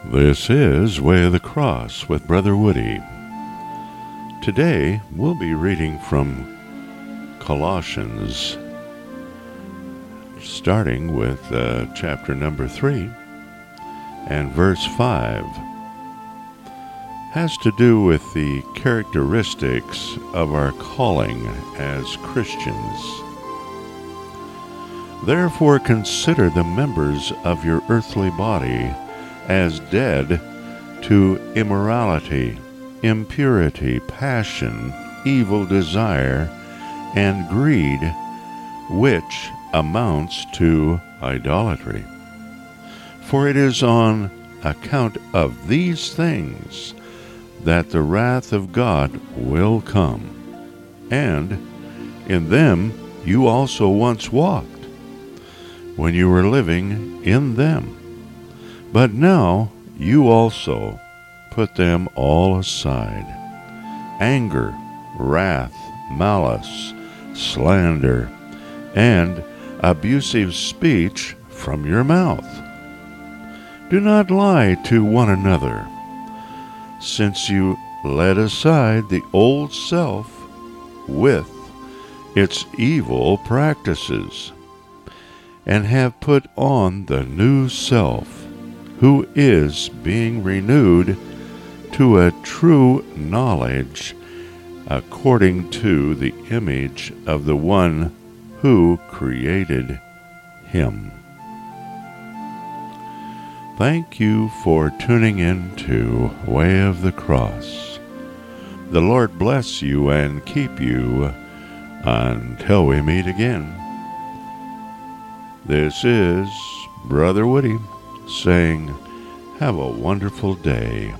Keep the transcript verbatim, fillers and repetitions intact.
This is Way of the Cross with Brother Woody. Today we'll be reading from Colossians, starting with uh, chapter number three and verse five. Has to do with the characteristics of our calling as Christians. Therefore consider the members of your earthly body as dead to immorality, impurity, passion, evil desire, and greed, which amounts to idolatry. For it is on account of these things that the wrath of God will come. And in them you also once walked, when you were living in them. But now you also put them all aside: anger, wrath, malice, slander, and abusive speech from your mouth. Do not lie to one another, since you laid aside the old self with its evil practices, and have put on the new self, who is being renewed to a true knowledge according to the image of the one who created him. Thank you for tuning in to Way of the Cross. The Lord bless you and keep you until we meet again. This is Brother Woody saying, have a wonderful day.